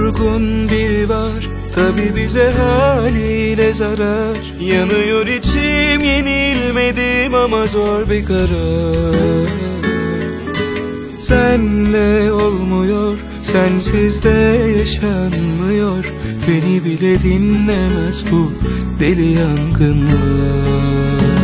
Yorgun biri var, tabi bize haliyle zarar. Yanıyor içim, yenilmedim ama zor bir karar. Senle olmuyor, sensiz de yaşanmıyor. Beni bile dinlemez bu deli yangınlar.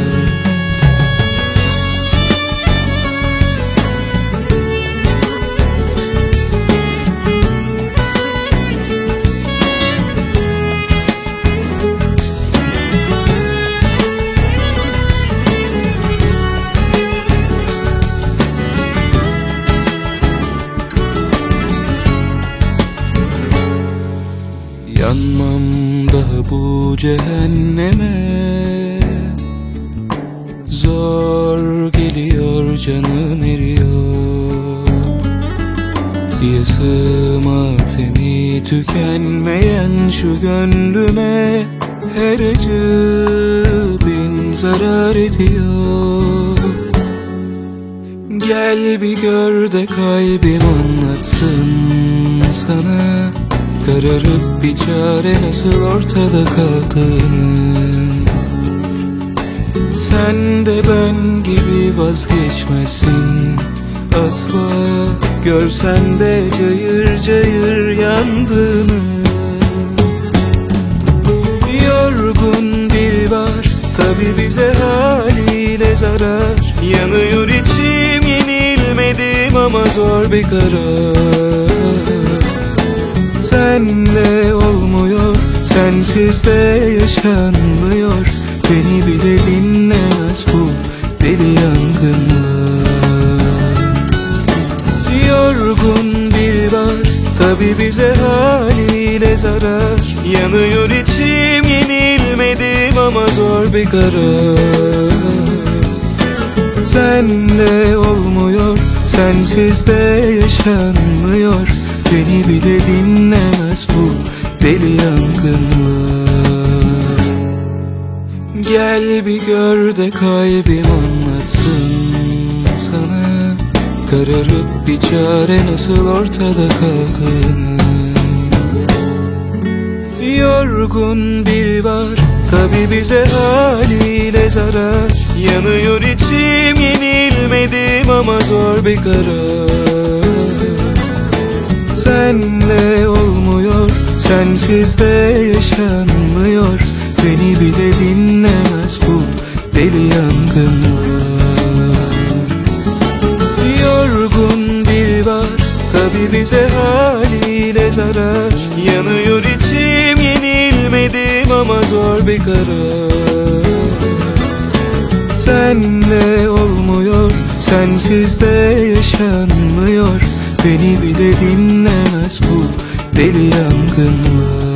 Yanmam daha bu cehenneme. Zor geliyor, canım eriyor. Yasım matemi tükenmeyen şu gönlüme. Her acı bin zarar ediyor. Gel bir gör de kalbim anlatsın sana. Kararıp bir çare nasıl ortada kaldığını. Sen de ben gibi vazgeçmezsin asla. Görsen de cayır cayır yandığını. Yorgun biri var, tabi bize haliyle zarar. Yanıyor içim, yenilmedim ama zor bir karar. Senle olmuyor, sensiz de yaşanmıyor. Beni bile dinlemez bu deli yangınlar. Yorgun biri var, tabi bize haliyle zarar. Yanıyor içim, yenilmedim ama zor bir karar. Senle olmuyor, sensiz de yaşanmıyor. Beni bile dinlemez bu deli yangınlar. Gel bir gör de kalbim anlatsın sana. Kararıp bir çare nasıl ortada kaldığını. Yorgun biri var, tabi bize haliyle zarar. Yanıyor içim, yenilmedim ama zor bir karar. Senle olmuyor, sensiz de yaşanmıyor. Beni bile dinlemez bu deli yangınlar. Yorgun biri var, tabi bize haliyle zarar. Yanıyor içim, yenilmedim ama zor bir karar. Senle olmuyor, sensiz de yaşanmıyor. Beni bile dinlemez bu deli yangınlar.